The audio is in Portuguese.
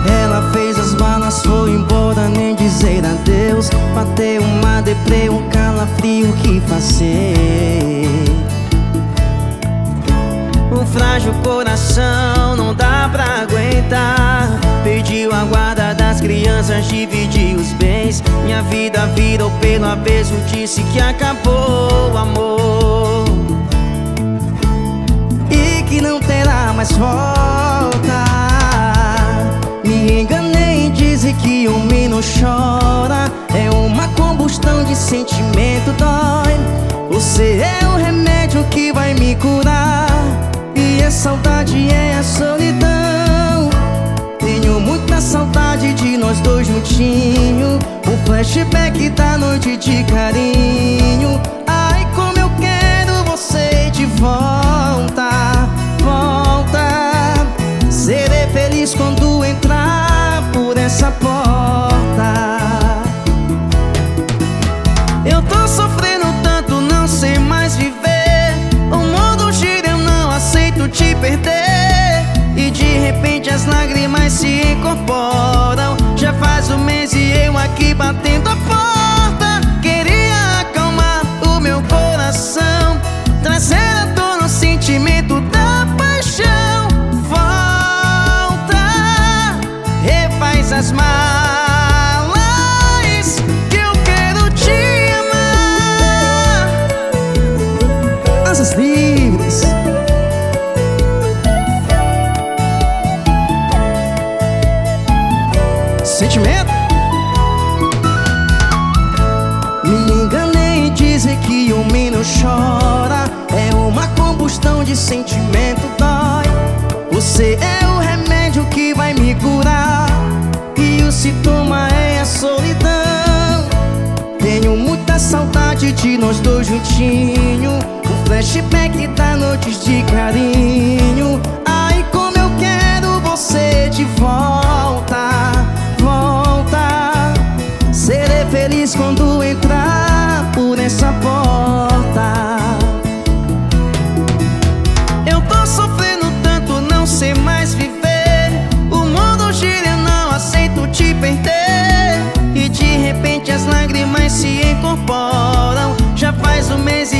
Ela fez as malas, foi embora, nem dizer adeus. Bateu uma deprê, um calafrio, o que fazer? Um frágil coração não dá pra aguentar. Pediu a guarda das crianças, dividiu os bens. Minha vida virou pelo avesso, disse que acabou o amor e que não terá mais volta. Me enganei em dizer que homem não chora. É uma combustão de sentimento, dói. Você é o remédio que vai me curar. E a saudade é a solidão. Tenho muita saudade de nós dois juntinhos. O flashback da noite de carinho. Ai, como eu quero você de volta. Volta. Serei feliz quando entrar por essa porta. Eu tô sofrendo tanto, não sei mais viver. O mundo gira, eu não aceito te perder. E de repente as lágrimas se incorporam. Já faz um mês e eu aqui batendo a porta. Queria acalmar o meu coração, trazer à tona o sentimento da paixão. Volta, refaz as malas, que eu quero te amar. Asas livres. Sentimento. Me enganei em dizer que homem não chora. É uma combustão de sentimento, dói. Você é o remédio que vai me curar. E o sintoma é a solidão. Tenho muita saudade de nós dois juntinhos. O flashback da noites de carinho. Ai, como eu quero você de volta. Volta. Serei feliz quando entrar por essa porta. Eu tô sofrendo tanto, não sei mais viver. O mundo gira, eu não aceito te perder. E de repente as lágrimas se incorporam. Já faz um mês